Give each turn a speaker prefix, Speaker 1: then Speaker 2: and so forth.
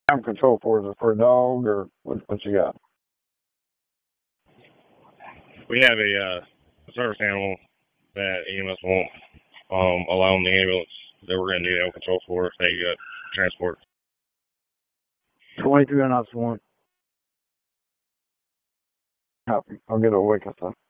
Speaker 1: Animal control for? Is it for a dog or what you got?
Speaker 2: We have a service animal that EMS won't allow in the ambulance that we're going to need animal control for if they transport.
Speaker 1: 23 on us one. Copy. I'll get a wake up.